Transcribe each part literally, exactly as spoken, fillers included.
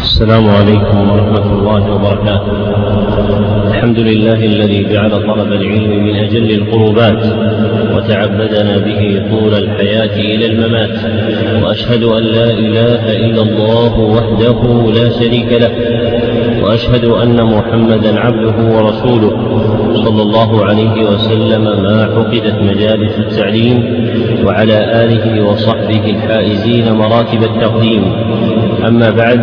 السلام عليكم ورحمة الله وبركاته. الحمد لله الذي جعل طلب العلم من أجل القربات وتعبدنا به طول الحياة إلى الممات، وأشهد أن لا إله إلا الله وحده لا شريك له، وأشهد أن محمدا عبده ورسوله صلى الله عليه وسلم ما عقدت مجالس التعليم، وعلى آله وصحبه الفائزين مراتب التقديم. أما بعد،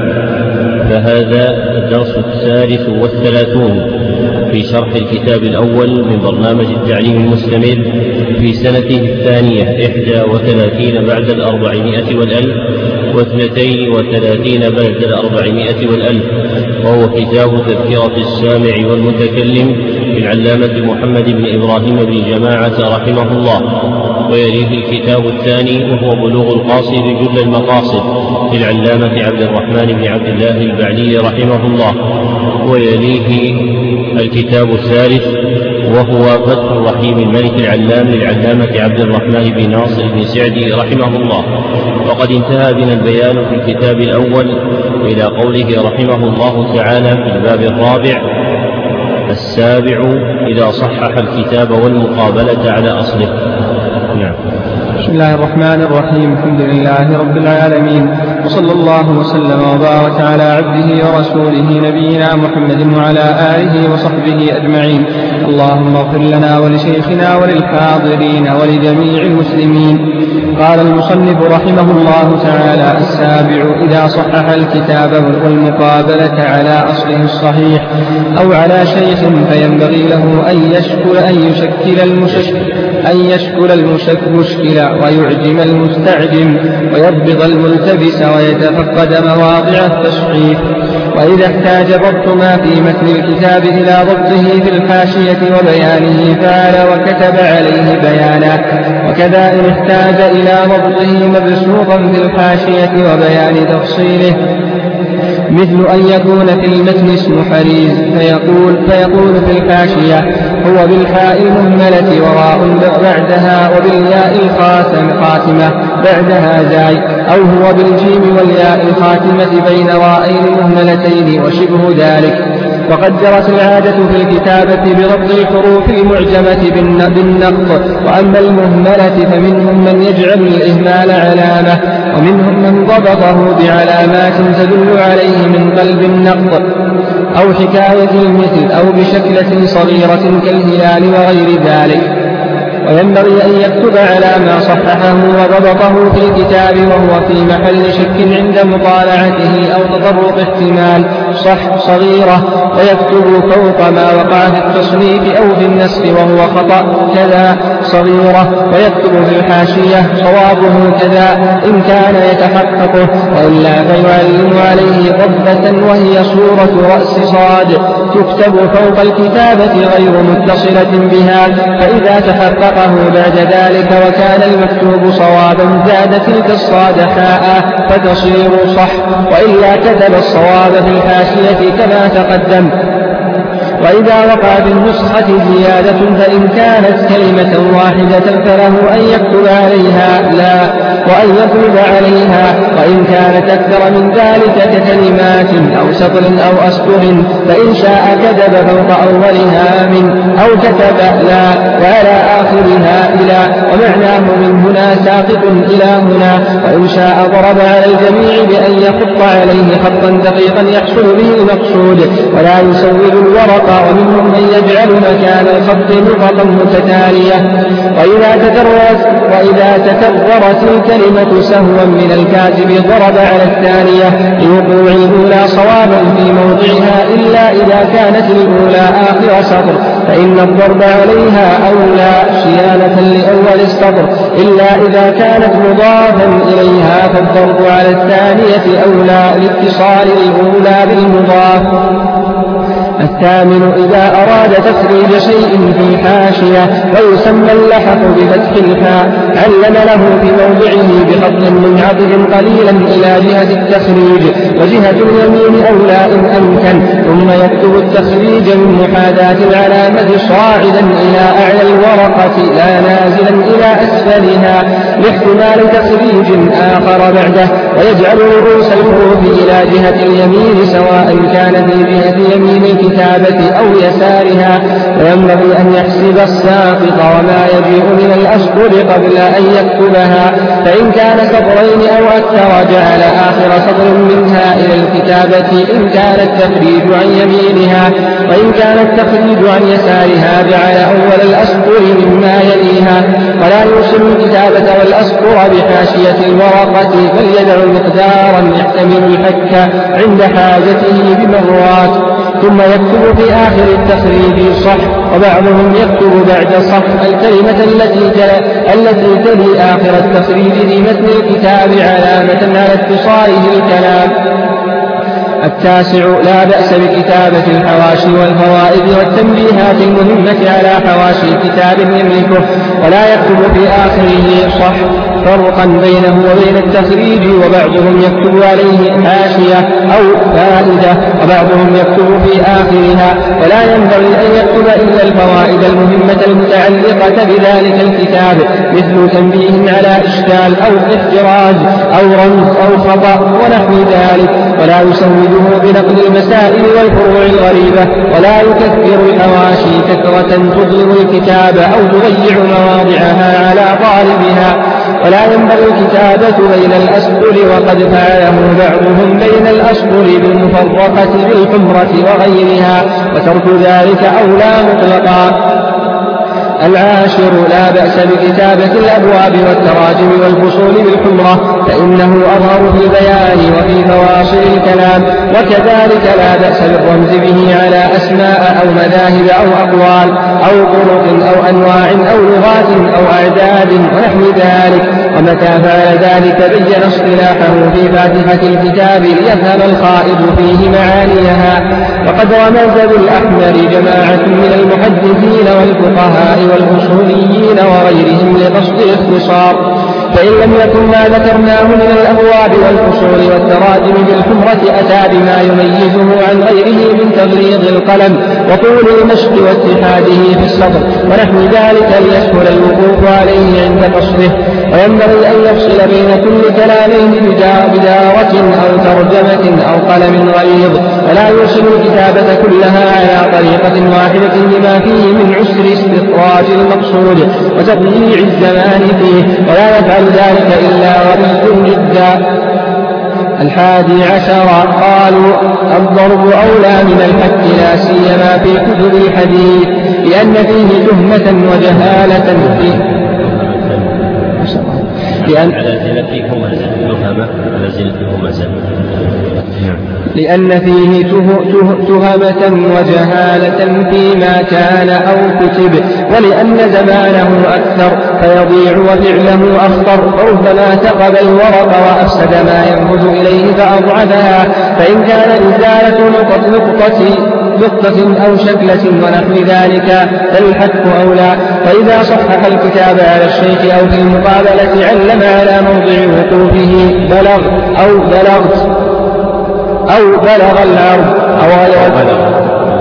فهذا الدرس الثالث والثلاثون في شرح الكتاب الأول من برنامج التعليم المستمر في سنته الثانية إحدى وثلاثين بعد الأربعمائة والألف واثنتين وثلاثين بعد الأربعمائة والألف، وهو كتاب تذكرة السامع والمتكلم للعلامة محمد بن إبراهيم بن جماعة رحمه الله. ويليه الكتاب الثاني وهو بلوغ القاصد جل المقاصد للعلامة عبد الرحمن بن عبد الله البعلي رحمه الله. ويليه الكتاب الثالث وهو فتح الرحيم الملك العلام للعلامة عبد الرحمن بن ناصر بن سعدي رحمه الله. وقد انتهى بنا البيان في الكتاب الأول إلى قوله رحمه الله تعالى في الباب الرابع: السابع إذا صحح الكتاب والمقابلة على أصله. نعم. بسم الله الرحمن الرحيم. الحمد لله رب العالمين، وصلى الله وسلم وبارك على عبده ورسوله نبينا محمد وعلى آله وصحبه أجمعين. اللهم اغفر لنا ولشيخنا وللحاضرين ولجميع المسلمين. قال المصنف رحمه الله تعالى: السابع إذا صحح الكتاب والمقابلة على أصله الصحيح أو على شيخ، فينبغي له أن يشكل أن يشكل المشكل أن يشكل المشكل ويعجم المستعجم ويضبط الملتبس ويتفقد مواضع التصحيح. وإذا احتاج ضبط ما في متن الكتاب إلى ضبطه في الحاشية وبيانه فعل وكتب عليه بيانا. وكذا إن احتاج إلى ضبطه مبسوطا في الحاشية وبيان تفصيله، مثل أن يكون في المتن اسم حريز فيقول, فيقول في الحاشية: هو بالحاء المهملة وراء بعدها وبالياء الخاتمة بعدها زاي، أو هو بالجيم والياء الخاتمة بين رائين مهملتين وشبه ذلك. وقد جرت العادة في الكتابة بضبط الحروف المعجمة بالنقط، وأما المهملة فمنهم من يجعل الإهمال علامة، ومنهم من ضبطه بعلامات تدل عليه من قلب النقط أو حكاية المثل أو بشكلة صغيرة كالهلال وغير ذلك. وينبغي أن يكتب على ما صححه وضبطه في الكتاب وهو في محل شك عند مطالعته أو تطرق احتمال صح صغيرة، ويكتب فوق ما وقع في التصنيف أو في النسخ وهو خطأ كذا صغيرة، ويكتب في الحاشية صوابه كذا إن كان يتحققه، وإلا فيعلم عليه ضبة وهي صورة رأس صاد تكتب فوق الكتابة غير متصلة بها، فإذا تحقق بعد ذلك وكان المكتوب صوابا زاد تلك الصاد حاء فتصير صح، وإلا كتب الصواب في الحاشية كما تقدم. وإذا وقع في النسخة زيادة فإن كانت كلمة واحدة فله أن يكتب عليها لا وأن يطلب عليها، وإن كانت أكثر من ذلك ككلمات أو سطر أو أسطر فإن شاء كتب فوق أولها من أو كتب لا وعلى آخرها إلى، ومعناه من هنا ساقط إلى هنا. وإن شاء ضرب على الجميع بأن يخط عليه خطا دقيقا يحصل به المقصود ولا يسود الورق. ومنهم من يجعل مكان الخط نقطا متتالية. وإذا تكررت وإذا تكررت الكلمة سهوا من الكاتب ضرب على الثانية لوقوع الأولى صوابا في موضعها، إلا إذا كانت الأولى آخر سطر فإن الضرب عليها أولى صيانة لأول السطر، إلا إذا كانت مضافا إليها فالضرب على الثانية أولى لاتصال الأولى بالمضاف. الثامن إذا أراد تخريج شيء في الحاشية ويسمى اللحق بفتح الفاء علم له في موضعه بخط منعطف قليلا إلى جهة التخريج، وجهة اليمين أولى إن أمكن، ثم يكتب التخريج من محاذاة العلامة صاعدا إلى أعلى الورقة لا نازلا إلى أسفلها لاحتمال تخريج آخر بعده، ويجعل رؤوس الحروف إلى جهة اليمين سواء كان في جهة يمين الكتابة أو يسارها، وينبغي أن يحسب الساقط وما يجيء من الأسطر قبل أن يكتبها، فإن كان سطرين أو أكثر جعل آخر سطر منها إلى الكتابة إن كان التخريج عن يمينها، وإن كان التخريج عن يسارها جعل أول الأسطر مما يليها، ولا يوصل الكتابة والأسطر بحاشية الورقة، بل يدع مقدارا يحتمل الحك عند حاجته بمرات، ثم يكتب في آخر التخريج صح، وبعضهم يكتب بعد صح الكلمة التي التي تلي آخر التخريج في متن الكتاب علامة على اتصاله الكلام. التاسع لا بأس بكتابة الحواشي والفوائد والتنبيهات المهمة على حواشي كتاب يملكه، ولا يكتب في آخره صح فرقا بينه وبين التخريج، وبعضهم يكتب عليه حاشية أو فائدة، وبعضهم يكتب في آخرها، ولا ينبغي أن يكتب إلا الفوائد المهمة المتعلقة بذلك الكتاب، مثل تنبيه على إشكال أو احتراز أو رمز أو خطأ ونحو ذلك، ولا يسوده بنقل المسائل والفروع الغريبة، ولا يكثر الحواشي كثرة تظلم الكتاب أو تضيع مواضعها على طالبها، ولا ينبغي الكتابة بين الأسطر، وقد فعله بعضهم بين الأسطر بالمفرقة بالحمرة وغيرها، وترك ذلك أولى مطلقا. العاشر لا بأس بكتابة الأبواب والتراجم والفصول بالحمرة، فإنه أظهر في البيان وفي فواصل الكلام، وكذلك لا بأس بالرمز به على أسماء أو مذاهب أو أقوال أو طرق أو أنواع أو لغات أو أعداد ونحو ذلك، ومتى فعل ذلك بين اصطلاحه في فاتحة الكتاب ليفهم القائد فيه معانيها. وقد رمز بالأحمر جماعة من المحدثين والفقهاء والأصوليين وغيرهم لقصد الاختصار، فإن لم يكن ما ذكرناه من الأبواب والفصول والتراجم بالحمرة أتى بما يميزه عن غيره من تغليظ القلم وطول المشق واتحاده في السطر ونحو ذلك ليسهل الوقوف عليه عند قصده. وينبغي أن يفصل بين كل كلامين بدارة أو ترجمة أو قلم غليظ، ولا يرسل الكتابة كلها على طريقة واحدة لما فيه من عسر استخراج المقصود وتضييع الزمان فيه، ولا يفعل ذلك إلا غبي جدا. الحادي عشر قالوا الضرب أولى من الحك لا سيما في كتب الحديث، لأن فيه تهمة وجهالة فيه لأن على زلة همزة تهمة على زلة همزة لأن فيه ته ته تهمة وجهالة فيما كان أو كتب، ولأن زمانه أكثر فيضيع وفعله أخطر، فربما ثقب الورق وأفسد ما ينفذ إليه فأضعفها، فإن كان إزالة نقطة نقطة نقطة أو شكلة ونحو ذلك فالحك أولى. وإذا صحح الكتاب على الشيخ أو في المقابلة علم على موضع وقوفه بلغ أو بلغت أو بلغ العرض أو غير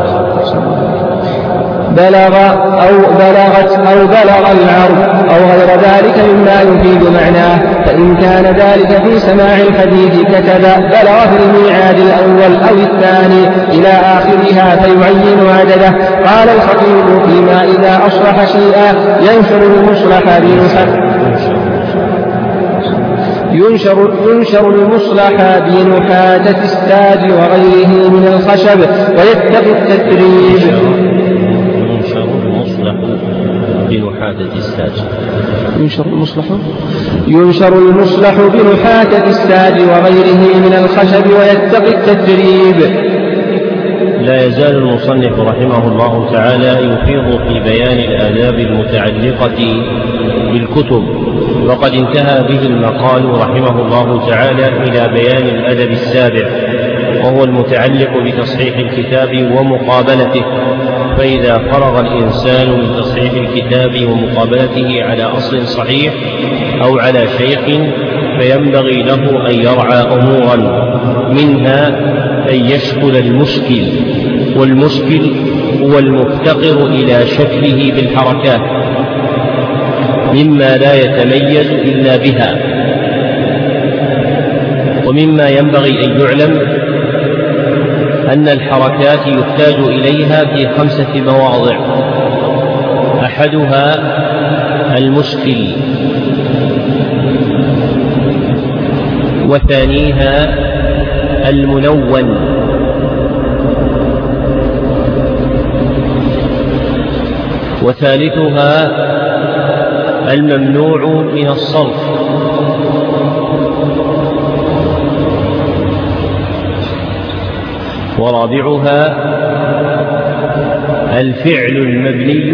بلغ أو بلغت أو بلغ العرض أو غير ذلك مما يفيد معناه، فإن كان ذلك في سماع الحديث كتب بلغ في الميعاد الأول أو الثاني إلى آخرها فيعين عدده. قال الخطيب فيما إذا أصلح شيئا ينشر المصلح بنحاة ينشر, ينشر المصلح بنحاتة الساج وغيره من الخشب ويتقي التدريج. ينشر المصلح بنحاتة الساج ينشر المصلح ينشر المصلح بنحاتة الساج وغيره من الخشب ويتقي التدريب. لا يزال المصنف رحمه الله تعالى يفيض في بيان الآداب المتعلقة بالكتب، وقد انتهى به المقال رحمه الله تعالى إلى بيان الأدب السابع، وهو المتعلق بتصحيح الكتاب ومقابلته. فإذا فرغ الإنسان من تصحيح الكتاب ومقابلته على أصل صحيح أو على شيخ فينبغي له أن يرعى أمورا، منها أن يشكل المشكل، والمشكل هو المفتقر إلى شكله بالحركات مما لا يتميز إلا بها، ومما ينبغي أن يعلم أن الحركات يحتاج إليها في خمسة مواضع: أحدها المشكل، وثانيها المنون، وثالثها الممنوع من الصرف، ورابعها الفعل المبني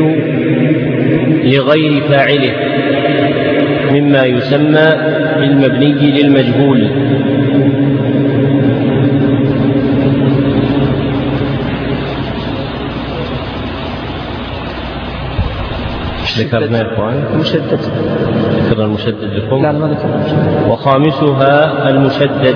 لغير فاعله مما يسمى بالمبني للمجهول. ذكرنا يا إخوان مشدد، ذكرنا المشدد لكم. لا ما ذكرنا. وخامسها المشدد.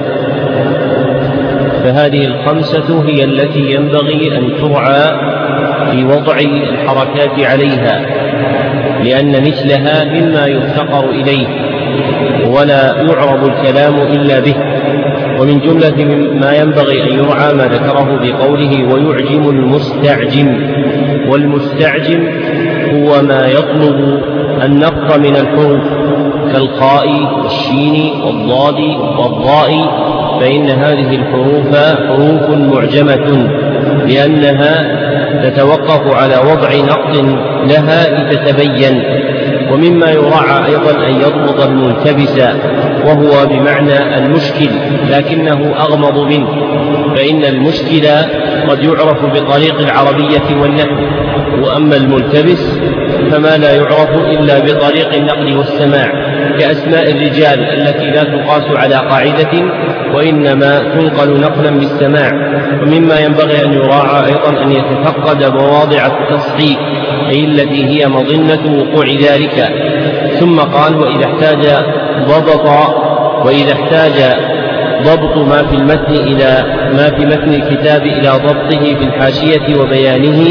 فهذه الخمسة هي التي ينبغي أن ترعى في وضع الحركات عليها، لأن مثلها مما يفتقر إليه ولا يعرض الكلام إلا به. ومن جملة ما ينبغي أن يرعى ما ذكره بقوله ويعجم المستعجم. والمستعجم هو ما يطلب النقط من الحروف كالخاء والشين والضاد والضاء، فإن هذه الحروف حروف معجمة لأنها تتوقف على وضع نقط لها لتتبين. ومما يراعى أيضا أن يضبط الملتبس وهو بمعنى المشكل لكنه أغمض منه، فإن المشكل قد يعرف بطريق العربية والنحو، وأما الملتبس فما لا يعرف إلا بطريق النقل والسماع، كأسماء الرجال التي لا تقاس على قاعدة وإنما تنقل نقلا بالسماع. ومما ينبغي أن يراعى أيضا أن يتفقد مواضع التصحيح أي التي هي مظنة وقوع ذلك. ثم قال وإذا احتاج ضبط وإذا احتاج ضبط ما في المتن إلى ما في متن الكتاب إلى ضبطه في الحاشية وبيانه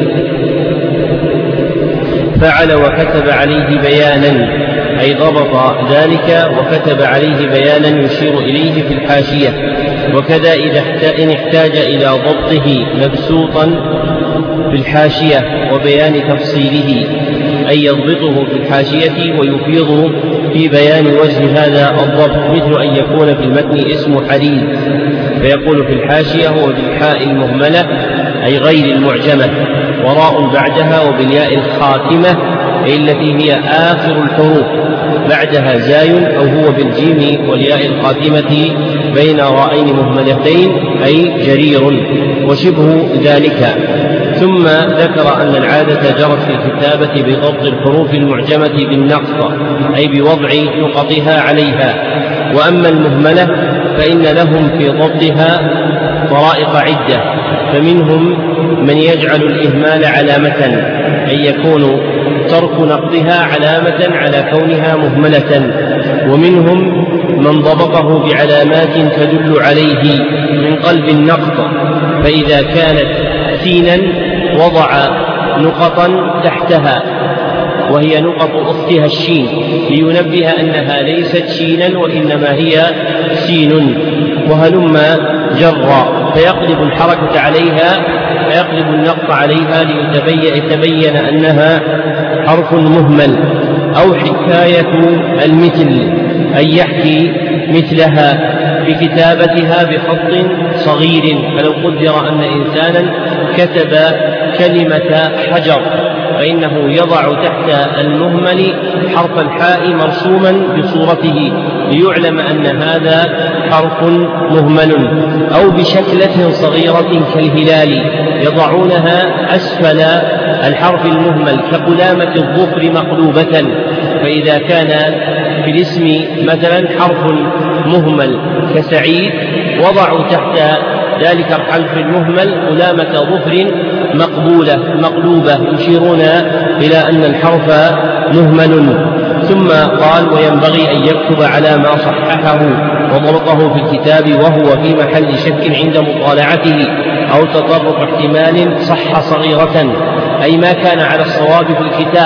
فعل وكتب عليه بيانا، أي ضبط ذلك وكتب عليه بيانا يشير إليه في الحاشية. وكذا إذا إن احتاج إلى ضبطه مبسوطا في الحاشية وبيان تفصيله، أي يضبطه في الحاشية ويفيض في بيان وجه هذا الضبط، مثل أن يكون في المتن اسم حديث فيقول في الحاشية هو بالحاء المهملة أي غير المعجمة وراء بعدها وبالياء الخاتمة أي التي هي آخر الحروف بعدها زاي، أو هو بالجيم والياء الخاتمة بين راءين مهملتين أي جرير وشبه ذلك. ثم ذكر أن العادة جرت في الكتابة بضبط الحروف المعجمة بالنقط أي بوضع نقطها عليها. وأما المهملة فإن لهم في ضبطها طرائق عدة، فمنهم من يجعل الإهمال علامة أي يكون ترك نقطها علامة على كونها مهملة، ومنهم من ضبطه بعلامات تدل عليه من قلب النقط، فإذا كانت سينا وضع نقطا تحتها وهي نقط أختها الشين لينبه أنها ليست شينا وإنما هي سين، وهلما جرا فيقلب الحركة عليها فيقلب النقط عليها ليتبين أنها حرف مهمل. أو حكاية المثل أي يحكي مثلها بكتابتها بخط صغير، فلو قدر أن إنسانا كتب كلمة حجر فإنه يضع تحت المهمل حرف الحاء مرسوما بصورته ليعلم أن هذا حرف مهمل. أو بشكلة صغيرة كالهلال يضعونها أسفل الحرف المهمل كقلامة الظفر مقلوبة، فإذا كان في الاسم مثلا حرف مهمل كسعيد وضعوا تحت ذلك الحرف المهمل قلامة ظفر مقبولة مقلوبة يشيرون إلى أن الحرف مهمل. ثم قال وينبغي أن يكتب على ما صححه وضبطه في الكتاب وهو في محل شك عند مطالعته أو تطرق احتمال صح صغيرة، أي ما كان على الصواب في الكتاب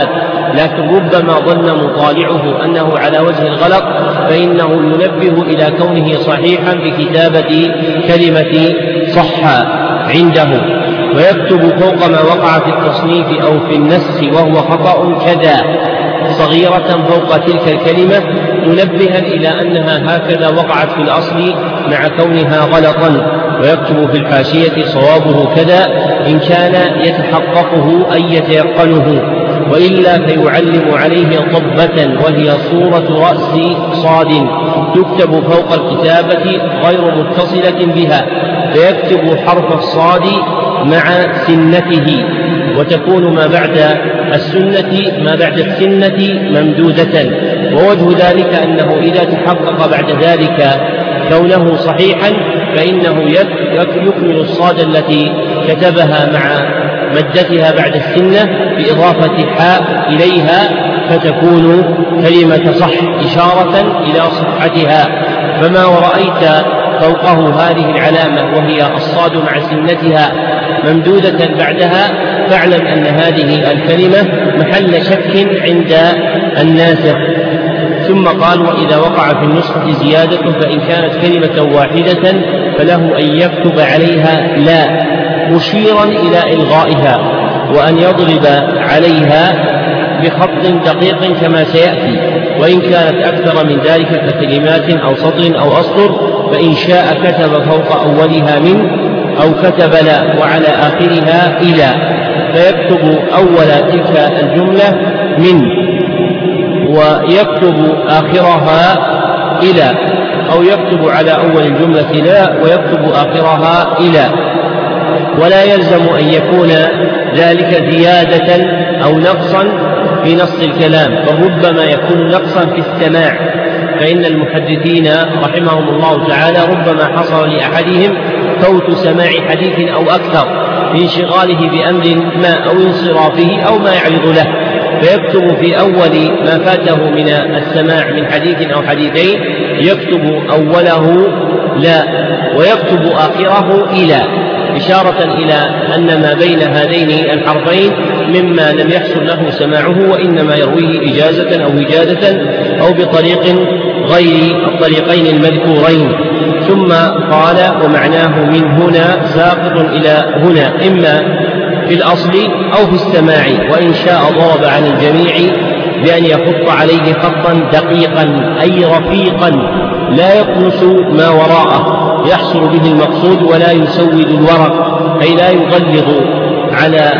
لكن ربما ظن مطالعه أنه على وجه الغلط، فإنه ينبه إلى كونه صحيحا بكتابة كلمة صح عنده، ويكتب فوق ما وقع في التصنيف أو في النسخ وهو خطأ كذا صغيرة فوق تلك الكلمة، منبها إلى أنها هكذا وقعت في الأصل مع كونها غلطا، ويكتب في الحاشية صوابه كذا إن كان يتحققه أي يتيقنه، وإلا فيعلم عليه طبة وهي صورة رأس صاد تكتب فوق الكتابة غير متصلة بها، فيكتب حرف الصاد مع سنته، وتكون ما بعد السنة ما بعد السنة ممدودة. ووجه ذلك أنه إذا تحقق بعد ذلك كونه صحيحا فإنه يكمل الصاد التي كتبها مع مدتها بعد السنة بإضافة حاء إليها، فتكون كلمة صح إشارة إلى صحتها. فما ورأيت فوقه هذه العلامة وهي الصاد مع سنتها ممدودة بعدها، فاعلم أن هذه الكلمة محل شك عند الناسخ. ثم قال: وإذا وقع في النسخة زيادة فإن كانت كلمة واحدة فله أن يكتب عليها لا، مشيرا إلى إلغائها، وأن يضرب عليها بخط دقيق كما سيأتي، وإن كانت أكثر من ذلك ككلمات أو سطر أو أسطر فإن شاء كتب فوق أولها من أو كتب لا وعلى آخرها إلى، فيكتب أول تلك الجملة من، ويكتب آخرها إلى، أو يكتب على أول الجملة لا ويكتب آخرها إلى. ولا يلزم أن يكون ذلك زيادة أو نقصا في نص الكلام، فربما يكون نقصا في السماع، فإن المحدثين رحمهم الله تعالى ربما حصل لأحدهم فوت سماع حديث أو أكثر بانشغاله بأمر ما أو انصرافه أو ما يعرض له، فيكتب في أول ما فاته من السماع من حديث أو حديثين يكتب أوله لا ويكتب آخره إلى، إشارة إلى أن ما بين هذين الحرفين مما لم يحصل له سماعه وإنما يرويه إجازة أو وجادة أو بطريق غير الطريقين المذكورين. ثم قال: ومعناه من هنا ساقط إلى هنا، إما في الأصل أو في السماع، وإن شاء ضرب على الجميع بأن يخط عليه خطا دقيقا أي رفيقا لا يطمس ما وراءه يحصل به المقصود، ولا يسود الورق أي لا يغلظ على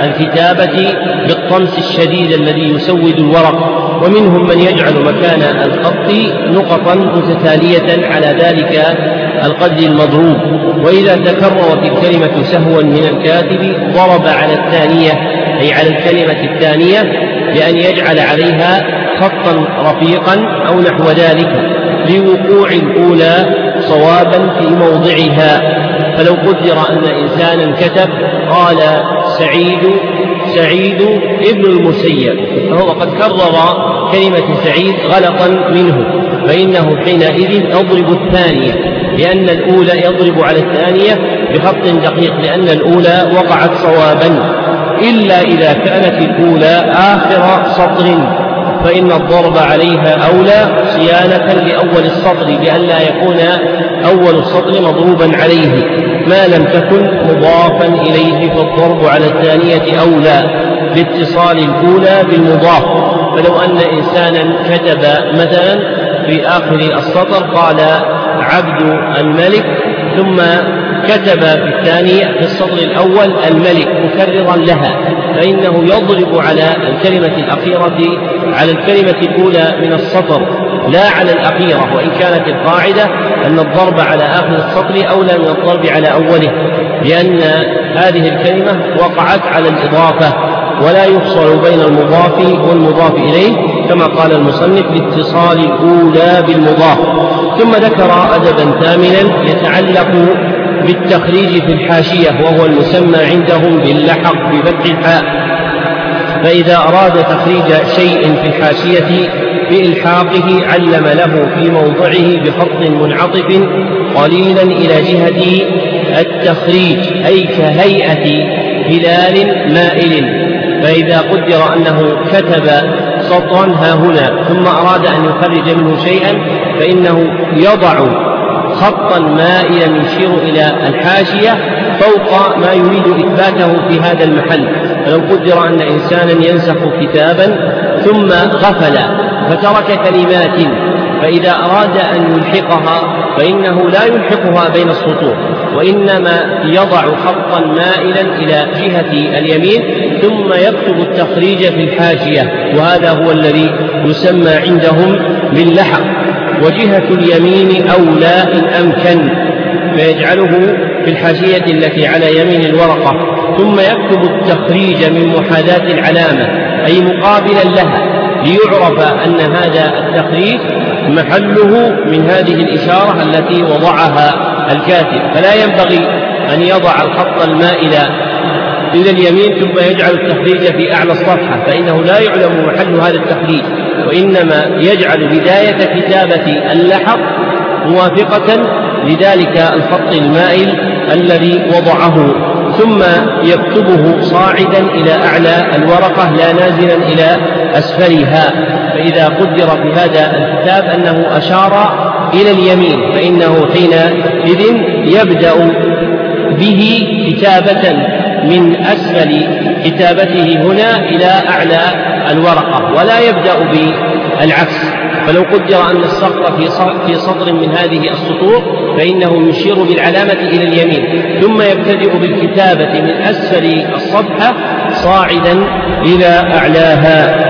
الكتابة بالطمس الشديد الذي يسود الورق. ومنهم من يجعل مكان الخط نقطا متتالية على ذلك القدر المضروب، وإذا تكررت الكلمة سهوا من الكاتب ضرب على الثانية أي على الكلمة الثانية بأن يجعل عليها خطا رفيقا أو نحو ذلك لوقوع الأولى صوابا في موضعها. فلو قدر أن إنسانا كتب قال سعيد سعيد ابن المسيب، فهو قد كرر كلمة سعيد غلطا منه، فإنه حينئذ يضرب الثانية، لأن الأولى يضرب على الثانية بخط دقيق، لأن الأولى وقعت صوابا، إلا إذا كانت الأولى آخر سطر فإن الضرب عليها أولى صيانة لأول السطر، لئلا يكون أول السطر مضروبا عليه ما لم تكن مضافا إليه، فالضرب على الثانية أولى لاتصال الأولى بالمضاف. فلو أن إنسانا كتب مثلا في آخر السطر قال عبد الملك، ثم كتب في الثانية في السطر الأول الملك مكررا لها، فإنه يضرب على الكلمة الأخيرة على الكلمة الأولى من السطر لا على الأخيرة، وإن كانت القاعدة أن الضرب على آخر السطر أولى من الضرب على أوله، لأن هذه الكلمة وقعت على الإضافة ولا يفصل بين المضاف والمضاف إليه كما قال المصنف لاتصال الأولى بالمضاف. ثم ذكر أدبا ثامنا يتعلق بالتخريج في الحاشية، وهو المسمى عندهم باللحق بفتح الحاء. فإذا أراد تخريج شيء في الحاشية بإلحاقه علم له في موضعه بخط منعطف قليلا إلى جهة التخريج، أي كهيئة هلال مائل، فإذا قدر أنه كتب سطرا ها هنا ثم أراد أن يخرج منه شيئا فإنه يضع خطا مائلا يشير إلى الحاشية فوق ما يريد إثباته في هذا المحل. فلو قدر أن إنسانا ينسخ كتابا ثم غفل فترك كلمات، فإذا أراد أن يلحقها فإنه لا يلحقها بين السطور، وإنما يضع خطا مائلا إلى جهة اليمين ثم يكتب التخريج في الحاشية، وهذا هو الذي يسمى عندهم باللحق. وجهة اليمين أولى إن أمكن، فيجعله في الحاشية التي على يمين الورقة ثم يكتب التخريج من محاذاة العلامة أي مقابلا لها، ليعرف أن هذا التخريج محله من هذه الإشارة التي وضعها الكاتب. فلا ينبغي أن يضع الخط المائل إلى اليمين ثم يجعل التخريج في أعلى الصفحة، فإنه لا يعلم محل هذا التخريج، وإنما يجعل بداية كتابة اللحق موافقة لذلك الخط المائل الذي وضعه، ثم يكتبه صاعدا إلى أعلى الورقة لا نازلا إلى أسفلها. فإذا قدر في هذا الكتاب أنه أشار إلى اليمين فإنه حينئذ يبدأ به كتابة من أسفل كتابته هنا إلى أعلى الورقة، ولا يبدأ بالعكس. فلو قدر أن السطر في سطر من هذه السطور فإنه يشير بالعلامة إلى اليمين ثم يبتدئ بالكتابة من أسفل الصفحة صاعدا إلى أعلاها،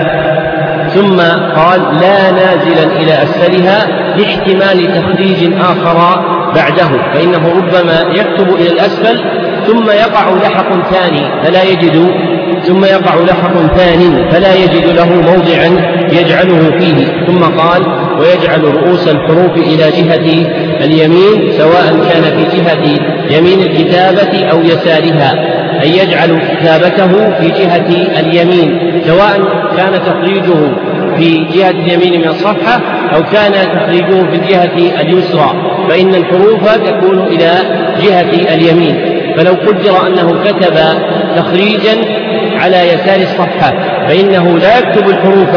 ثم قال لا نازلا إلى أسفلها لاحتمال تخريج آخر بعده، فإنه ربما يكتب إلى الأسفل ثم يقع لحق ثاني فلا يجد ثم يقع لحق ثاني فلا يجد له موضعا يجعله فيه. ثم قال ويجعل رؤوس الحروف إلى جهة اليمين سواء كان في جهة يمين الكتابة أو يسارها، أي يجعل كتابته في جهة اليمين سواء كان تخريجه في جهة اليمين من الصفحة أو كان تخريجه في الجهة اليسرى، فإن الحروف تكون إلى جهة اليمين. فلو قدر أنه كتب تخريجا على يسار الصفحة فإنه لا يكتب الحروف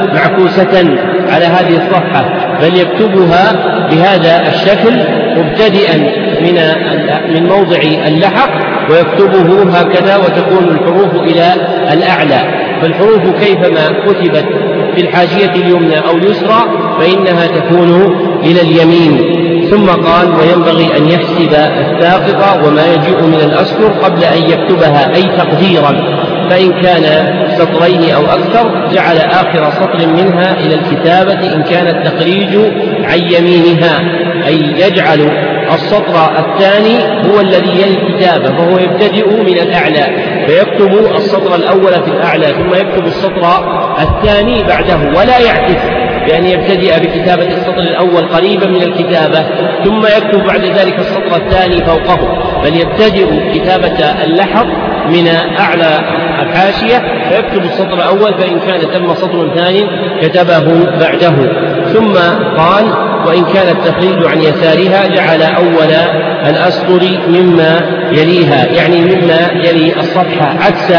معكوسة على هذه الصفحة، بل يكتبها بهذا الشكل مبتدئا من من موضع اللحق ويكتبه هكذا وتكون الحروف إلى الأعلى. فالحروف كيفما كتبت في الحاشية اليمنى أو اليسرى فإنها تكون إلى اليمين. ثم قال وينبغي أن يحسب الساقط وما يجيء من الأسطر قبل أن يكتبها، أي تقديرا، فإن كان سطرين أو أكثر جعل آخر سطر منها إلى الكتابة إن كان التخريج عن يمينها، أي يجعل السطر الثاني هو الذي يلي الكتابة فهو يبتدئ من الأعلى فيكتب السطر الأول في الأعلى ثم يكتب السطر الثاني بعده، ولا يعكس بأن يبتدئ بكتابة السطر الأول قريبا من الكتابة ثم يكتب بعد ذلك السطر الثاني فوقه، بل يبتدئ كتابة اللحق من أعلى الحاشية فيكتب السطر الأول، فإن كان تم سطر ثاني كتبه بعده. ثم قال وإن كان التخريج عن يسارها جعل أول الأسطر مما يليها، يعني مما يلي الصفحة عكس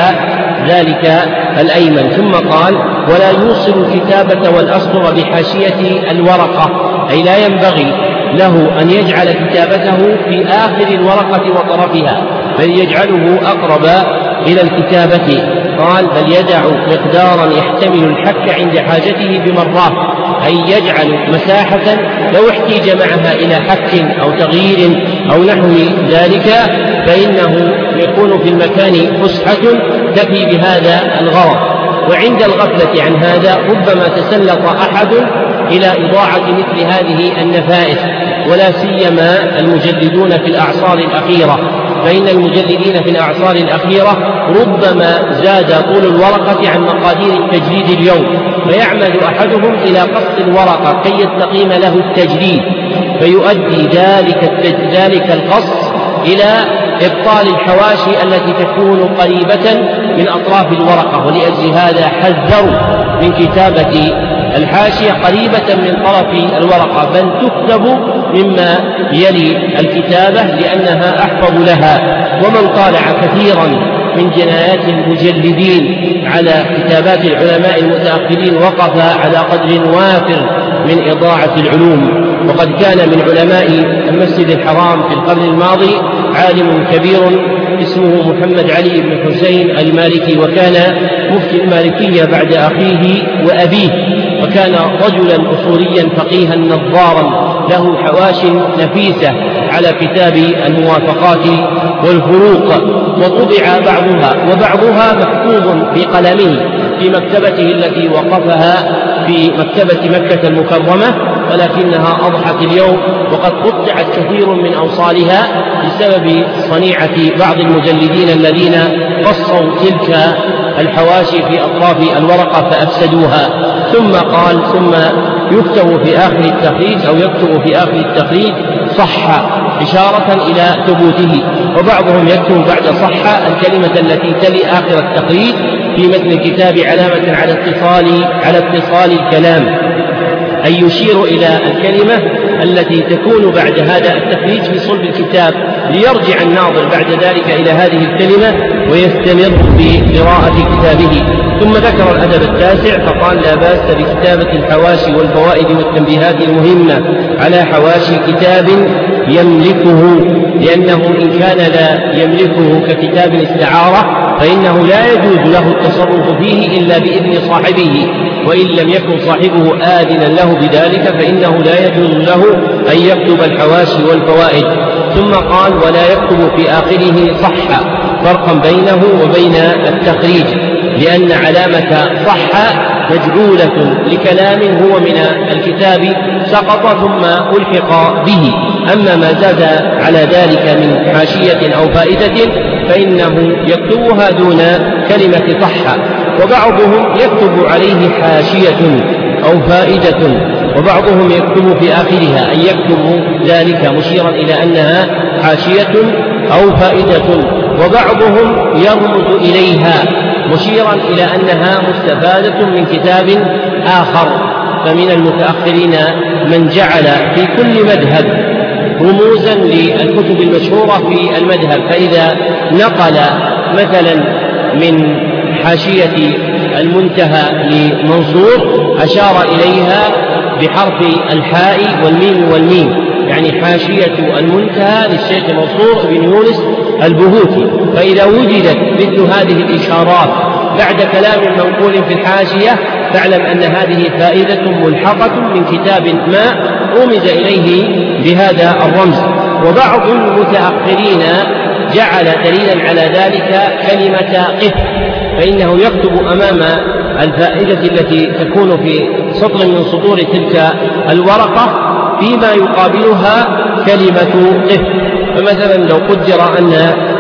ذلك الأيمن. ثم قال ولا يوصل الكتابة والأسطر بحاشية الورقة، أي لا ينبغي له أن يجعل كتابته في آخر الورقة وطرفها، بل يجعله أقرب إلى الكتابة. قال بل يدع مقدارا يحتمل الحك عند حاجته بمرات، أي يجعل مساحة لو احتيج معها إلى حك أو تغيير أو نحو ذلك فإنه يكون في المكان فسحة تفي بهذا الغرض. وعند الغفلة عن هذا ربما تسلط أحد إلى إضاعة مثل هذه النفائس، ولا سيما المجددون في الأعصار الأخيرة، فإن المجددين في الأعصار الأخيرة ربما زاد طول الورقة عن مقادير التجديد اليوم، فيعمد أحدهم إلى قص الورقة كي يستقيم له التجديد، فيؤدي ذلك ذلك القص إلى إبطال الحواشي التي تكون قريبة من أطراف الورقة. ولأجل هذا حذروا من كتابة الحاشية قريبة من طرف الورقة، بل تكتب مما يلي الكتابة لأنها أحفظ لها. ومن طالع كثيرا من جنايات المجلدين على كتابات العلماء المتأخرين وقف على قدر وافر من إضاعة العلوم. وقد كان من علماء المسجد الحرام في القرن الماضي عالم كبير اسمه محمد علي بن حسين المالكي، وكان مفتي المالكية بعد أخيه وأبيه، وكان رجلا أصوليا فقيها نظارا له حواش نفيسة على كتاب الموافقات والفروق، وطبع بعضها وبعضها محفوظ بقلمه في مكتبته التي وقفها في مكتبة مكة المكرمة، ولكنها أضحت اليوم وقد قطعت كثير من أوصالها بسبب صنيعة بعض المجلدين الذين قصوا تلك الحواشي في أطراف الورقة فأفسدوها. ثم قال ثم يكتب في آخر التخريج أو يكتب في آخر التخريج صح إشارة إلى ثبوته، وبعضهم يكتب بعد صح الكلمة التي تلي آخر التخريج في متن الكتاب علامة على اتصال على اتصال الكلام، أي يشير إلى الكلمة التي تكون بعد هذا التخريج في صلب الكتاب، ليرجع الناظر بعد ذلك إلى هذه الكلمة ويستمر بقراءة كتابه. ثم ذكر الأدب التاسع فقال: لا بأس بكتابة الحواشي والفوائد والتنبيهات المهمة على حواشي كتاب يملكه، لأنه إن كان لا يملكه ككتاب استعارة فإنه لا يجوز له التصرف فيه إلا بإذن صاحبه، وإن لم يكن صاحبه آذنا له بذلك فإنه لا يجوز له أن يكتب الحواشي والفوائد. ثم قال: ولا يكتب في آخره صح، فرقا بينه وبين التخريج، لأن علامة صح مجعولة لكلام هو من الكتاب سقط ثم ألحق به، أما ما زاد على ذلك من حاشية أو فائدة فإنه يكتبها دون كلمة صح. وبعضهم يكتب عليه حاشية أو فائدة، وبعضهم يكتب في آخرها، أن يكتب ذلك مشيرا إلى أنها حاشية أو فائدة، وبعضهم يرمز إليها مشيرا إلى أنها مستفادة من كتاب آخر. فمن المتأخرين من جعل في كل مذهب رموزا للكتب المشهورة في المذهب، فإذا نقل مثلا من حاشية المنتهى لمنصور أشار إليها بحرف الحاء والميم والميم، يعني حاشية المنتهى للشيخ منصور بن يونس البهوتي. فإذا وجدت مثل هذه الإشارات بعد كلام منقول في الحاشية فاعلم أن هذه فائدة ملحقة من كتاب ما رمز إليه بهذا الرمز. وبعض المتأخرين جعل دليلا على ذلك كلمة قف، فإنه يكتب أمام الفائدة التي تكون في سطر من سطور تلك الورقة فيما يقابلها كلمة قف. فمثلا لو قدر أن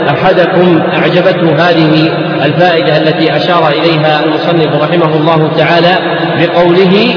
أحدكم أعجبته هذه الفائدة التي أشار إليها المصنف رحمه الله تعالى بقوله: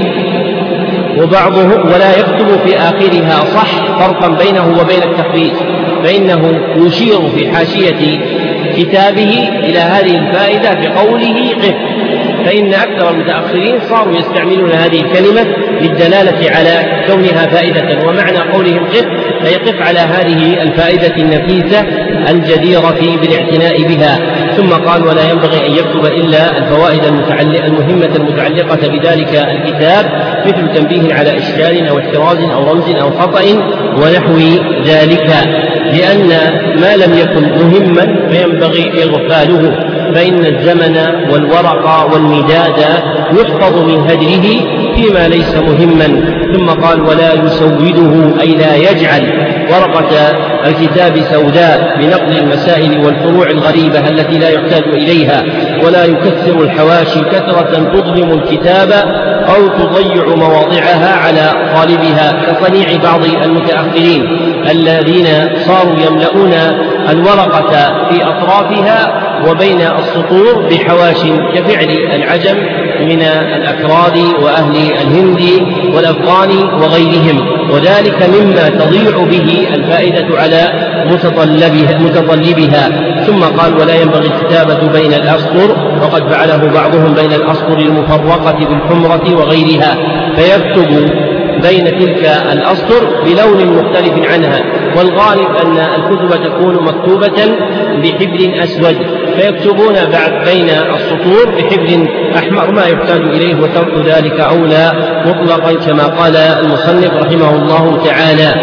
وبعضه ولا يكتب في آخرها صح، فرقا بينه وبين التخريج، فإنه يشير في حاشية كتابه إلى هذه الفائدة بقوله قف، فإن أكثر المتأخرين صاروا يستعملون هذه الكلمة للدلالة على كونها فائدة، ومعنى قولهم قف أي قف على هذه الفائدة النفيسة الجديرة بالاعتناء بها. ثم قال: ولا ينبغي أن يكتب إلا الفوائد المهمة المتعلقة بذلك الكتاب، مثل تنبيه على إشكال أو احتراز أو رمز أو خطأ ونحو ذلك، لأن ما لم يكن مهما فينبغي إغفاله، فإن الزمن والورق والمداد يحفظ من هدره فيما ليس مهما. ثم قال: ولا يسوده أي لا يجعل ورقة الكتاب سوداء بنقل المسائل والفروع الغريبة التي لا يحتاج إليها، ولا يكثر الحواشي كثرة تظلم الكتاب أو تضيع مواضعها على طالبها، كصنيع بعض المتأخرين الذين صاروا يملؤون الورقة في أطرافها وبين السطور بحواش كفعل العجم من الأكراد وأهل الهند والأفغان وغيرهم، وذلك مما تضيع به الفائدة على متطلبها, متطلبها. ثم قال: ولا ينبغي الكتابة بين الأسطر، وقد فعله بعضهم بين الأسطر المفرقة بالحمرة وغيرها، فيكتب بين تلك الأسطر بلون مختلف عنها، والغالب أن الكتب تكون مكتوبة بحبر أسود، فيكتبون بعد بين السطور بحبر أحمر ما يحتاج إليه، وترك ذلك أولى مطلقا كما قال المصنف رحمه الله تعالى.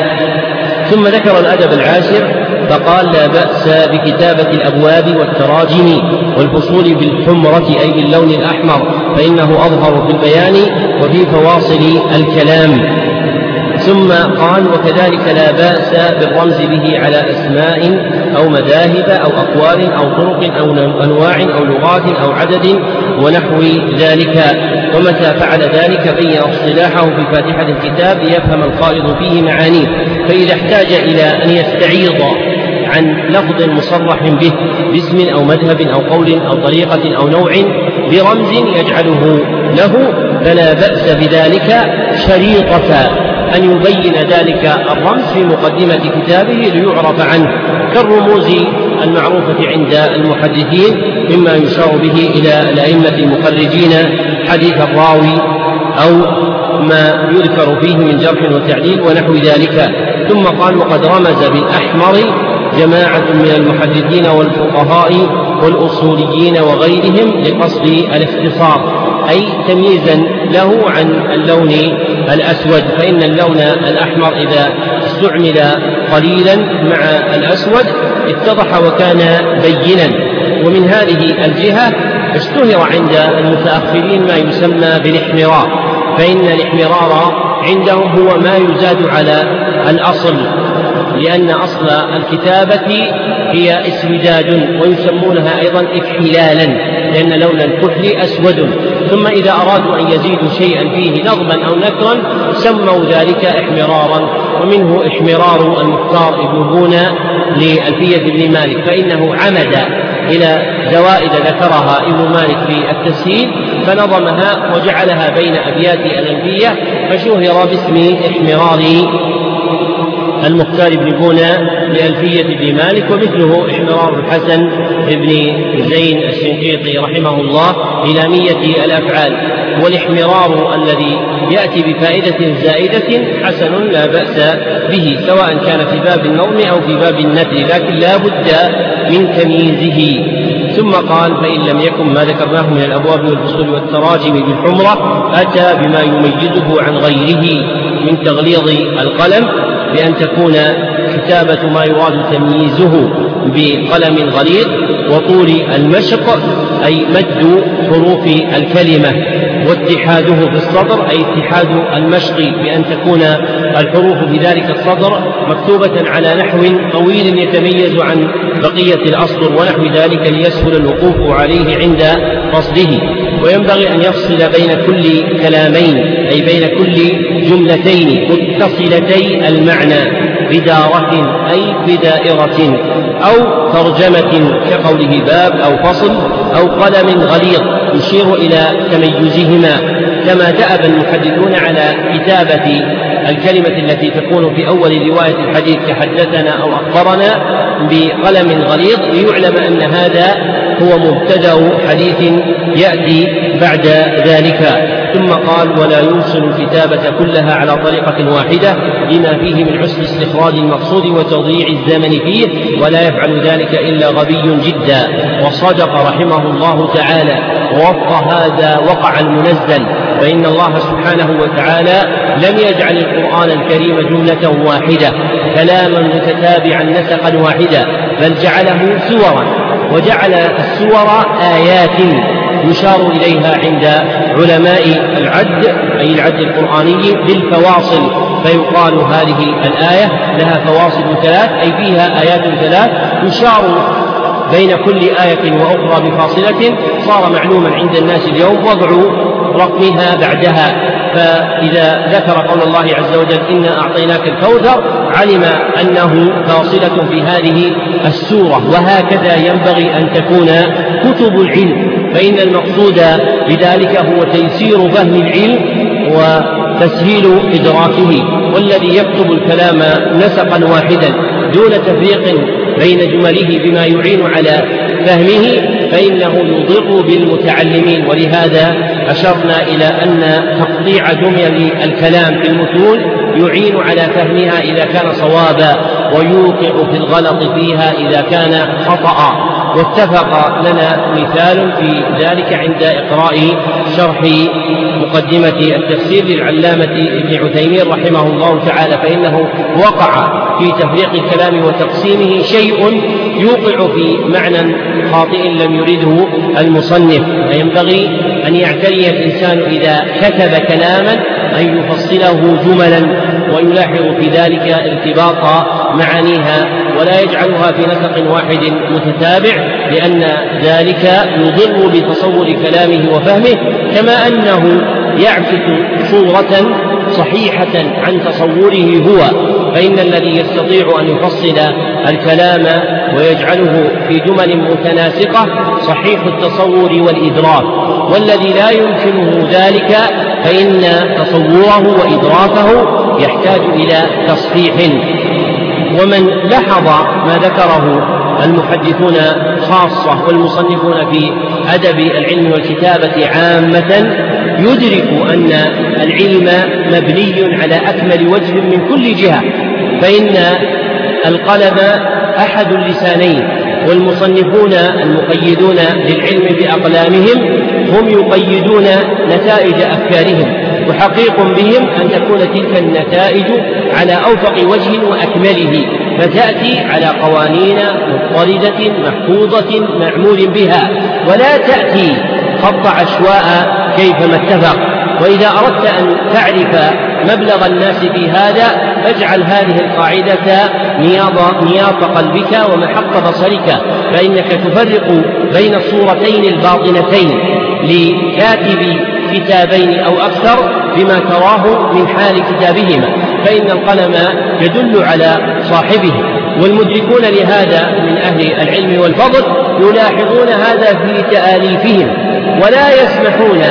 ثم ذكر الأدب العاشر فقال: لا بأس بكتابة الأبواب والتراجم والفصول بالحمرة أي باللون الأحمر، فإنه أظهر في البيان وفي فواصل الكلام. ثم قال: وكذلك لا بأس بالرمز به على أسماء أو مذاهب أو أقوال أو طرق أو أنواع أو لغات أو عدد ونحو ذلك. ومتى فعل ذلك بين اصطلاحه في فاتحة الكتاب ليفهم القائد فيه معانيه، فإذا احتاج إلى أن يستعيض عن لفظ مصرح به باسم أو مذهب أو قول أو طريقة أو نوع برمز يجعله له فلا بأس بذلك، شريطة أن يبين ذلك الرمز في مقدمة كتابه ليعرف عنه، كالرموز المعروفة عند المحدثين مما يشار به إلى الأئمة المخرجين حديث الراوي أو ما يذكر فيه من جرح وتعديل ونحو ذلك. ثم قال: وقد رمز بالأحمر جماعة من المحدثين والفقهاء والأصوليين وغيرهم لقصد الاختصار، أي تمييزا له عن اللون الأسود، فإن اللون الأحمر إذا استعمل قليلا مع الأسود اتضح وكان بينا. ومن هذه الجهة اشتهر عند المتأخرين ما يسمى بالاحمرار، فإن الاحمرار عندهم هو ما يزاد على الأصل، لأن أصل الكتابة هي اسوداد، ويسمونها أيضا إكحلالا لأن لون الكحل أسود. ثم إذا أرادوا أن يزيدوا شيئا فيه نظما أو نثرا سموا ذلك احمرارا، ومنه احمرار المختار ابن بونا لألفية ابن مالك، فإنه عمد إلى زوائد ذكرها ابن مالك في التسهيل فنظمها وجعلها بين أبيات الألفية فشهر باسم احمرار المختار بن بونا لألفية ابن مالك. ومثله احمرار الحسن بن زين الشنقيطي رحمه الله للامية الأفعال. والاحمرار الذي يأتي بفائدة زائدة حسن لا بأس به، سواء كان في باب النظم أو في باب النثر، لكن لا بد من تمييزه. ثم قال: فإن لم يكن ما ذكرناه من الأبواب والفصول والتراجم بالحمرة أتى بما يميزه عن غيره من تغليظ القلم، بأن تكون كتابة ما يراد تمييزه بقلم غليظ، وطول المشق أي مد حروف الكلمة، واتحاده في الصدر أي اتحاد المشق، بأن تكون الحروف في ذلك الصدر مكتوبة على نحو طويل يتميز عن بقية الأسطر ونحو ذلك ليسهل الوقوف عليه عند قصده. وينبغي أن يفصل بين كل كلامين أي بين كل جملتين متصلتي المعنى بدارة أي بدائرة أو ترجمة كقوله باب أو فصل أو قلم غليظ يشير إلى تميزهما، كما دأب المحدثون على كتابة الكلمة التي تكون في أول رواية الحديث كحدثنا أو أخبرنا بقلم غليظ ليعلم أن هذا هو مبتدأ حديث يأتي بعد ذلك. ثم قال: ولا يوصل الكتابة كلها على طريقة واحدة لما فيه من حسن استخراج المقصود وتضييع الزمن فيه، ولا يفعل ذلك إلا غبي جدا. وصدق رحمه الله تعالى، ووفق هذا وقع المنزل، فإن الله سبحانه وتعالى لم يجعل القرآن الكريم جملة واحدة كلاما متتابعا نسقا واحدا، بل جعله سورا، وجعل السور آيات يشار إليها عند علماء العد أي العد القرآني بالفواصل، فيقال هذه الآية لها فواصل ثلاث أي فيها آيات ثلاث يشار بين كل آية وأخرى بفاصلة، صار معلوما عند الناس اليوم وضع رقمها بعدها. فإذا ذكر قول الله عز وجل إنا أعطيناك الكوثر علم أنه فاصلة في هذه السورة. وهكذا ينبغي أن تكون كتب العلم، فإن المقصود بذلك هو تيسير فهم العلم وتسهيل إدراكه. والذي يكتب الكلام نسقا واحدا دون تفريق بين جمله بما يعين على فهمه فإنه يضر بالمتعلمين. ولهذا أشرنا إلى أن تقطيع جمل الكلام في المتون يعين على فهمها إذا كان صوابا، ويوقع في الغلط فيها إذا كان خطأ. واتفق لنا مثال في ذلك عند إقراء شرح مقدمة التفسير للعلامة ابن عثيمين رحمه الله تعالى، فإنه وقع في تفريق الكلام وتقسيمه شيء يوقع في معنى خاطئ لم يرده المصنف، فينبغي أن يعتني الإنسان إذا كتب كلاما أن يفصله جملا ويلاحظ في ذلك ارتباط معانيها ولا يجعلها في نسق واحد متتابع، لأن ذلك يضر بتصور كلامه وفهمه، كما أنه يعكس صورة صحيحة عن تصوره هو. فإن الذي يستطيع أن يفصل الكلام ويجعله في جمل متناسقة صحيح التصور والإدراك، والذي لا يمكنه ذلك فإن تصوره وإدراكه يحتاج إلى تصحيح. ومن لحظ ما ذكره المحدثون خاصة والمصنفون في أدب العلم والكتابة عامة يدرك أن العلم مبني على أكمل وجه من كل جهة، فإن القلم أحد اللسانين، والمصنفون المقيدون للعلم بأقلامهم هم يقيدون نتائج أفكارهم، وحقيق بهم أن تكون تلك النتائج على أوفق وجه وأكمله، فتأتي على قوانين مضطردة محفوظة معمول بها، ولا تأتي خط عشواء كيفما اتفق. وإذا أردت أن تعرف مبلغ الناس في هذا فاجعل هذه القاعدة نياط قلبك ومحط بصرك، فإنك تفرق بين الصورتين الباطنتين لكاتب كتابين أو أكثر بما تراه من حال كتابهما، فإن القلم يدل على صاحبه. والمدركون لهذا من أهل العلم والفضل يلاحظون هذا في تآليفهم، ولا يسمحون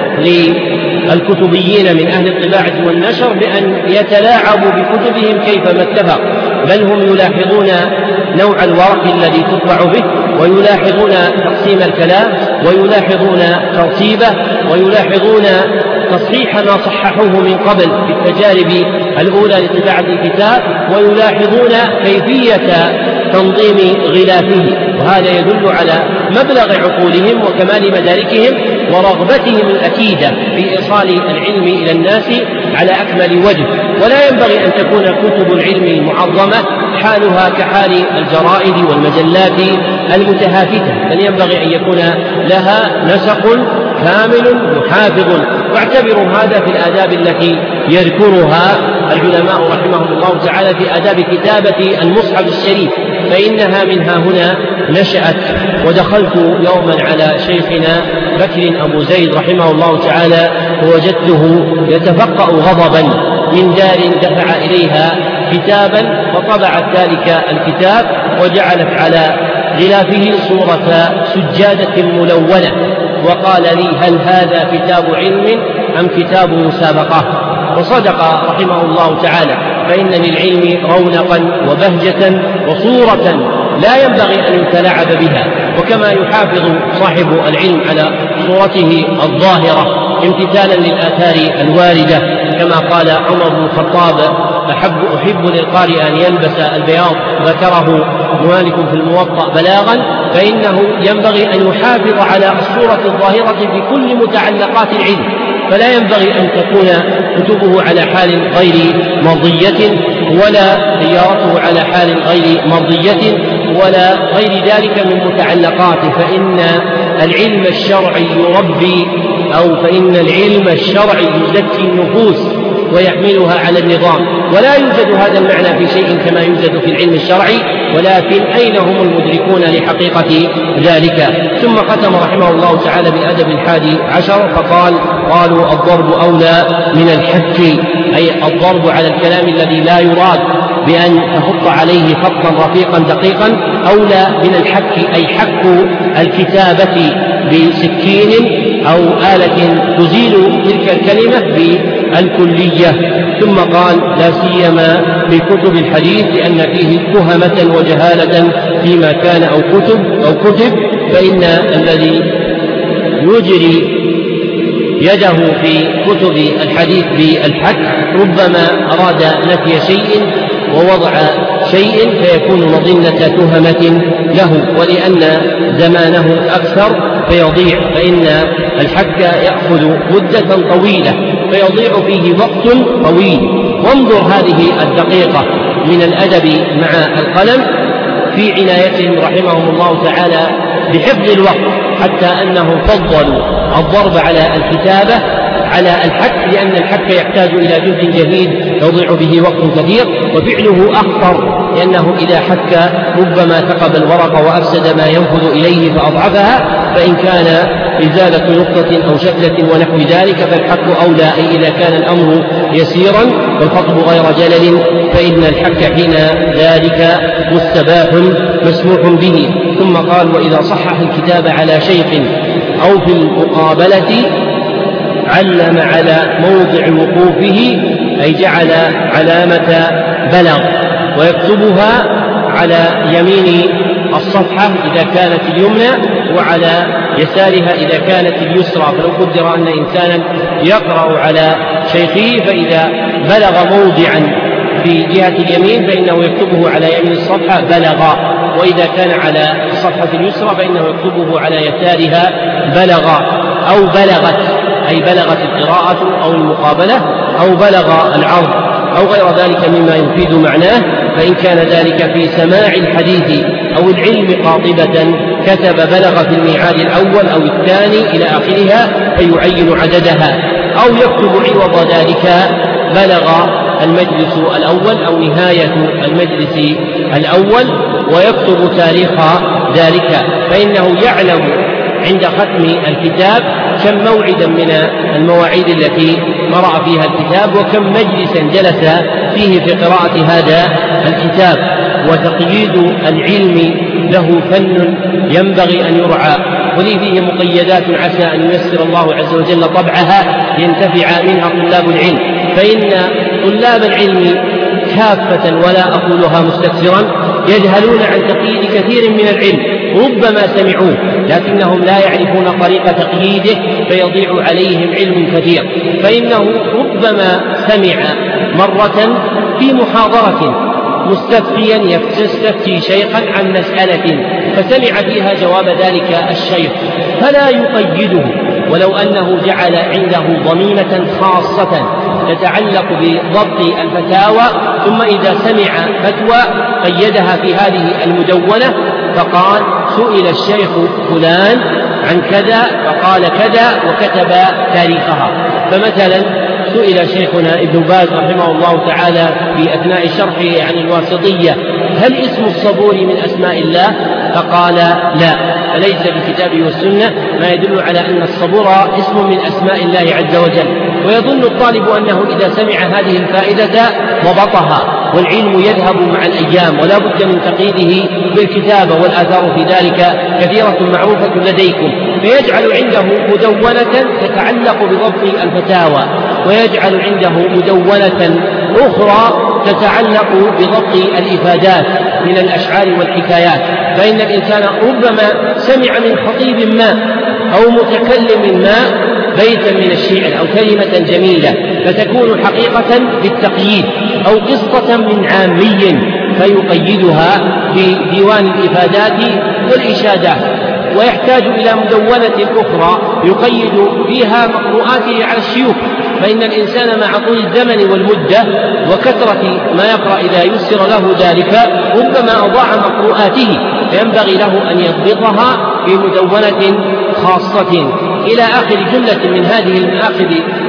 للكتبيين من أهل الطباعة والنشر بأن يتلاعبوا بكتبهم كيفما اتفق، بل هم يلاحظون نوع الورق الذي تطبع به، ويلاحظون تقسيم الكلام، ويلاحظون ترتيبه، ويلاحظون تصحيح ما صححوه من قبل في التجارب الأولى لطباعة الكتاب، ويلاحظون كيفية تنظيم غلافه، وهذا يدل على مبلغ عقولهم وكمال مداركهم ورغبتهم الأكيدة في إيصال العلم إلى الناس على أكمل وجه. ولا ينبغي أن تكون كتب العلم المعظمة حالها كحال الجرائد والمجلات المتهافتة، بل ينبغي أن يكون لها نسق كامل محافظ. واعتبروا هذا في الآداب التي يذكرها العلماء رحمهم الله تعالى في آداب كتابة المصحف الشريف، فإنها منها هنا نشأت. ودخلت يوما على شيخنا بكر أبو زيد رحمه الله تعالى ووجدته يتفقأ غضبا من دار دفع إليها كتابا، فطبعت ذلك الكتاب وجعلت على غلافه صورة سجادة ملونة، وقال لي: هل هذا كتاب علم أم كتاب مسابقة؟ وصدق رحمه الله تعالى، فإن للعلم رونقا وبهجة وصورة لا ينبغي أن يتلاعب بها. وكما يحافظ صاحب العلم على صورته الظاهرة امتثالا للآثار الواردة، كما قال عمر بن الخطاب: أحب, أحب للقارئ أن يلبس البياض، ذكره مالك في الموطأ بلاغا، فإنه ينبغي أن يحافظ على الصورة الظاهرة في كل متعلقات العلم، فلا ينبغي أن تكون كتبه على حال غير مرضية، ولا سيارته على حال غير مرضية، ولا غير ذلك من متعلقاته، فإن العلم الشرعي يربي أو فإن العلم الشرعي يزكي النفوس ويحملها على النظام. ولا يوجد هذا المعنى في شيء كما يوجد في العلم الشرعي، ولكن أين هم المدركون لحقيقة ذلك؟ ثم ختم رحمه الله تعالى بالأدب الحادي عشر فقال: قالوا الضرب أولى من الحك، أي الضرب على الكلام الذي لا يراد بأن تخط عليه خطا رفيقا دقيقا أولى من الحك، أي حك الكتابة بسكين أو آلة تزيل تلك الكلمة بالكلية. ثم قال: لا سيما في كتب الحديث لأن فيه تهمة وجهالة فيما كان أو كتب أو كتب، فإن الذي يجري يده في كتب الحديث بالحك ربما أراد نفي شيء ووضع شيء فيكون مظنة تهمة له، ولأن زمانه أكثر فيضيع، فإن الحك يأخذ مدة طويلة فيضيع فيه وقت طويل. وانظر هذه الدقيقة من الأدب مع القلم في عنايتهم رحمهم الله تعالى بحفظ الوقت، حتى أنهم فضلوا الضرب على الكتابة على الحك، لأن الحك يحتاج إلى جهد جهيد يضيع به وقت كثير، وفعله أخطر، لأنه إذا حك ربما ثقب الورق وأفسد ما ينفذ إليه فأضعفها، فإن كان إزالة نقطة أو شكلة ونحو ذلك فالحك أولى، أي إذا كان الأمر يسيرا والخطب غير جلل فإن الحك حين ذلك مستباح مسموح به. ثم قال: وإذا صحح الكتاب على شيخ أو في المقابلة علم على موضع وقوفه، أي جعل علامة بلغ ويكتبها على يمين الصفحة إذا كانت اليمنى وعلى يسارها إذا كانت اليسرى. فلو قدر أن إنسانا يقرأ على شيخه فإذا بلغ موضعا في جهة اليمين فإنه يكتبه على يمين الصفحة بلغ، وإذا كان على الصفحة اليسرى فإنه يكتبه على يسارها بلغ أو بلغت، أي بلغت القراءة أو المقابلة أو بلغ العرض أو غير ذلك مما يفيد معناه. فإن كان ذلك في سماع الحديث أو العلم قاطبة كتب بلغ في الميعاد الأول أو الثاني إلى آخرها فيعين عددها، أو يكتب عوض ذلك بلغ المجلس الأول أو نهاية المجلس الأول ويكتب تاريخ ذلك، فإنه يعلم عند ختم الكتاب كم موعدا من المواعيد التي قرأ فيها الكتاب وكم مجلسا جلس فيه في قراءة هذا الكتاب. وتقييد العلم له فن ينبغي أن يرعى، ولي فيه مقيدات عسى أن ييسر الله عز وجل طبعها لينتفع منها طلاب العلم، فإن طلاب العلم كافة ولا أقولها مستكثرا يجهلون عن تقييد كثير من العلم، ربما سمعوه لكنهم لا يعرفون طريق تقييده فيضيع عليهم علم كثير. فإنه ربما سمع مرة في محاضرة مستفتيا يستفتي شيخا عن مسألة فسمع فيها جواب ذلك الشيخ فلا يقيده، ولو أنه جعل عنده ضميمة خاصة تتعلق بضبط الفتاوى ثم إذا سمع فتوى قيدها في هذه المدونة فقال: سئل الشيخ فلان عن كذا فقال كذا وكتب تاريخها. فمثلا سئل شيخنا ابن باز رحمه الله تعالى في أثناء شرحه عن الواسطية: هل اسم الصبور من أسماء الله؟ فقال: لا، فليس في كتابه والسنة ما يدل على أن الصبور اسم من أسماء الله عز وجل. ويظن الطالب أنه إذا سمع هذه الفائدة ضبطها، والعلم يذهب مع الأيام ولا بد من تقييده بالكتابة، والآثار في ذلك كثيرة معروفة لديكم، فيجعل عنده مدونة تتعلق بضبط الفتاوى، ويجعل عنده مدونة أخرى تتعلق بضبط الإفادات من الأشعار والحكايات. فإن الإنسان ربما سمع من خطيب ما أو متكلم ما بيتا من الشعر أو كلمة جميلة فتكون حقيقة بالتقييد، أو قصة من عامي فيقيدها في ديوان الإفادات والإشادات، ويحتاج إلى مدونة أخرى يقيد فيها مقروءاته على الشيوخ. فإن الإنسان مع طول الزمن والمدة وكثرة ما يقرأ إذا يسر له ذلك ربما أضاع مقروءاته، فينبغي له أن يضبطها في مدونة خاصة إلى آخر جملة من هذه المآخذ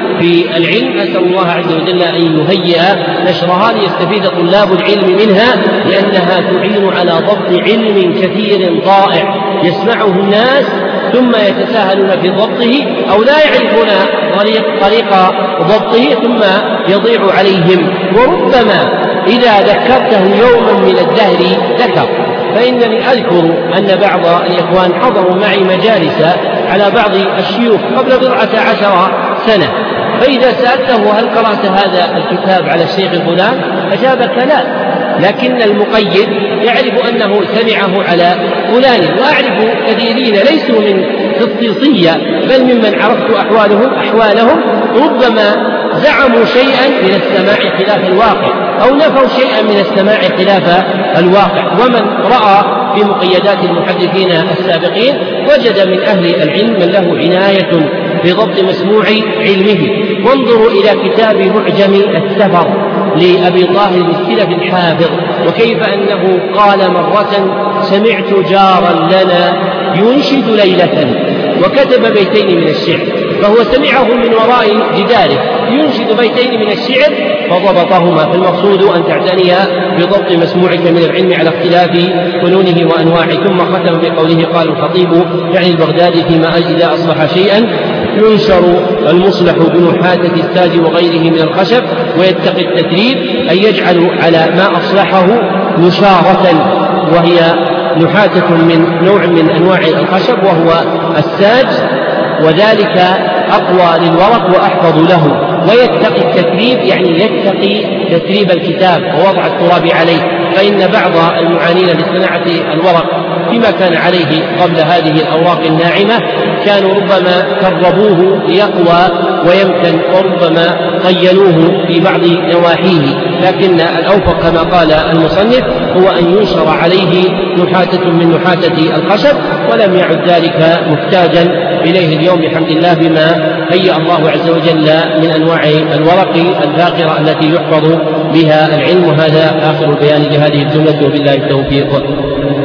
في العلم. أسأل الله عز وجل أن يهيئ نشرها ليستفيد طلاب العلم منها، لأنها تعين على ضبط علم كثير ضائع يسمعه الناس ثم يتساهلون في ضبطه أو لا يعرفون طريق, طريق ضبطه ثم يضيع عليهم. وربما إذا ذكرته يوما من الدهر ذكر. فإنني أذكر أن بعض الإخوان حضروا معي مجالس على بعض الشيوخ قبل بضعة عشر سنة، فإذا سألته: هل قرأت هذا الكتاب على الشيخ فلان؟ أجابك: لا، لكن المقيد يعرف أنه سمعه على فلان. وأعرف كثيرين ليسوا من خصيصية بل ممن عرفت أحوالهم أحوالهم ربما زعموا شيئا من السماع خلاف الواقع، أو نفوا شيئا من السماع خلاف الواقع. ومن رأى في مقيدات المحدثين السابقين وجد من أهل العلم من له عناية في ضبط مسموع علمه. وانظروا إلى كتاب معجم السفر لأبي طاهر السلف الحافظ، وكيف أنه قال مرة: سمعت جارا لنا ينشد ليلة، وكتب بيتين من الشعر، فهو سمعه من وراء جداره ينشد بيتين من الشعر فضبطهما. فالمقصود أن تعتني بضبط مسموعك من العلم على اختلاف فنونه وأنواعه. ثم ختم بقوله: قال الخطيب يعني البغدادي فيما إذا أصلح شيئا ينشر المصلح بنحاتة التاج وغيره من الخشب، ويتقي التتريب أن يجعل على ما أصلحه نشارة، وهي نحاتة من نوع من أنواع الخشب وهو الساج، وذلك أقوى للورق وأحفظ له. ويتقي التتريب يعني يتقي تتريب الكتاب ووضع التراب عليه، فإن بعض المعانين لصناعة الورق فيما كان عليه قبل هذه الأوراق الناعمة كانوا ربما كربوه ليقوى ويمكن، وربما طيلوه في بعض نواحيه، لكن الأوفق كما قال المصنف هو أن ينشر عليه نحاتة من نحاتة الخشب، ولم يعد ذلك محتاجا إليه اليوم بحمد الله بما هيأ الله عز وجل من أنواع الورق الفاقرة التي يحفظ بها العلم. هذا آخر البيان لهذه الجملة، وبالله التوفيق.